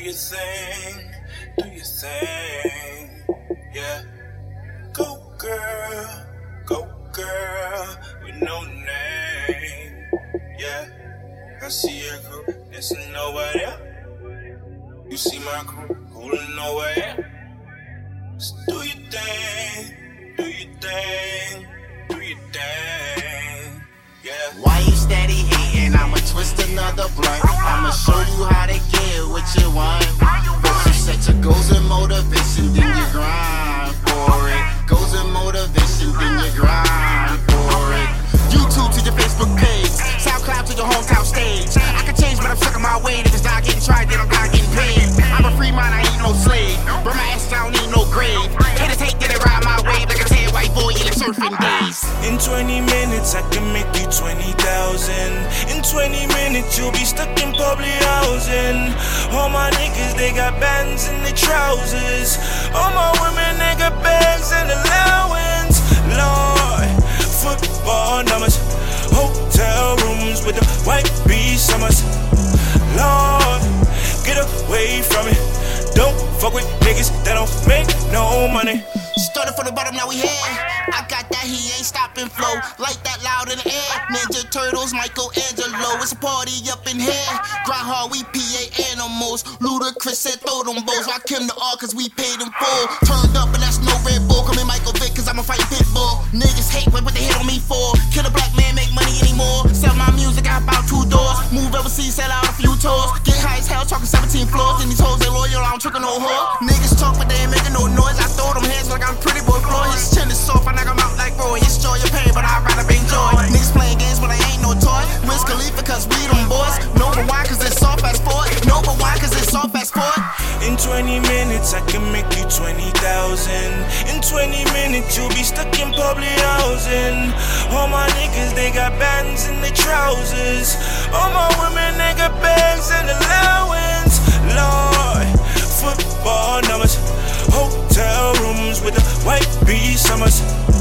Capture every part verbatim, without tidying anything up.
your thing, do your thing, yeah. Go girl, go girl, with no name, yeah. I see your crew, dancing over there. You see my crew, holding over here. So do your thing, do your thing, do your thing, yeah. Why you steady hating? I'ma twist another blunt. I'ma show you how to get what you want. First you set your goals and motivation, then you grind for it. Goals and motivation, then you grind for it. YouTube to your Facebook page, SoundCloud to your hometown stage. I can change, but I'm stuck in my way. If it's not getting tried, then I'm not getting paid. I'm a free mind, I ain't no slave. Burn my ass down, ain't no grave. Haters hate that it ride my wave like a tan white boy in the surfing days. In twenty minutes, I can make you twenty thousand. In twenty minutes, you'll be stuck in public housing. All my niggas, they got bands in their trousers. All my women, they got bags and allowance. Lord, football numbers, hotel rooms with the white bee summers. Lord, get away from it. Don't fuck with niggas that don't make no money. Started from the bottom, now we here. I got that, he ain't stopping flow. Like that loud in the air. Ninja Turtles, Michelangelo. It's a party up in here. Grind hard, we P A animals. Ludacris said throw them bows. Rock him the R cause we paid him full. Turned up and that's no Red Bull. Come in Michael Vick cause I'm a fighting pit bull. Niggas hate, but what they hate on me for? Kill a black man, make money anymore. Sell my music out about two doors. Move overseas, sell out a few tours. Get high as hell, talking seventeen floors. Then these hoes, they loyal, I don't trick no whore. Niggas talk but they ain't making no noise. I throw them hands like I'm pretty boy Floyd. His chin is soft, I knock him out like Roy. It's joy or pain, but I'd rather bring joy. Niggas playing games, but they ain't no toy. Wiz Khalifa, cause we them boys. No but why, cause it's all fast forward. No but why, cause it's all fast forward. In twenty minutes, I can make you twenty thousand. In twenty minutes, you'll be stuck in public housing. All my niggas, they got bands in their trousers. All my women, they got bags and allowance. Lord, football numbers, hotel rooms with the white bee summers.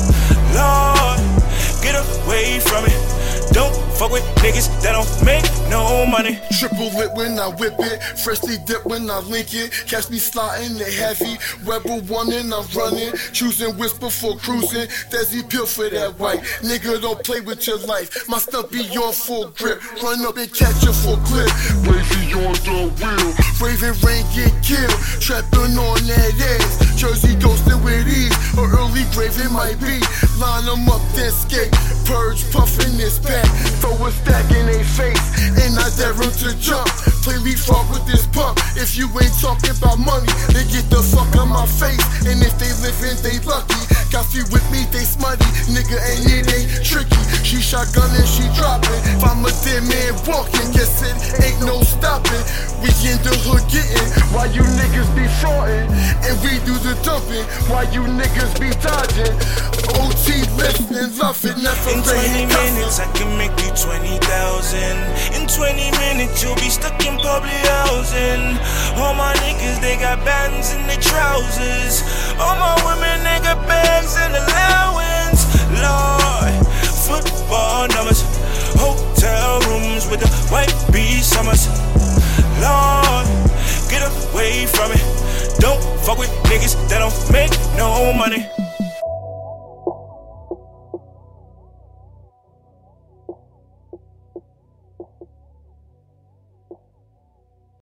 Lord, get away from it. Don't fuck with niggas that don't make no money. Triple lit when I whip it, freshly dipped when I link it. Catch me sliding the heavy, rebel one and I'm running. Choosing whisper for cruising, Desi pill for that white. Nigga don't play with your life, my stuff be on full grip. Run up and catch a full clip. Wavy on the wheel, Raven Rain get killed. Trapping on that ass, Jersey ghosting with ease. Or early grave it might be. Line them up then skate, purge puffing this pack. Throw a stack in their face, and I dare them to jump. Play leapfrog with this pump. If you ain't talking about money, they get the fuck out my face. And if they living, they lucky. Got you with me, they smutty. Nigga, and it ain't tricky. She shotgun and she dropping. If I'm a dead man walking, guess it ain't no stopping. We in the hood getting, while you niggas be frontin'. And we do the dumping, while you niggas be dodging. O T lifting, love it, never in twenty minutes, I can make you twenty thousand. In twenty minutes, you'll be stuck in public housing. All my niggas, they got bands in their trousers. All my women, they got bags and allowance. Lord, football numbers, hotel rooms with the white bee summers. Lord, get away from it. Don't fuck with niggas that don't make no money.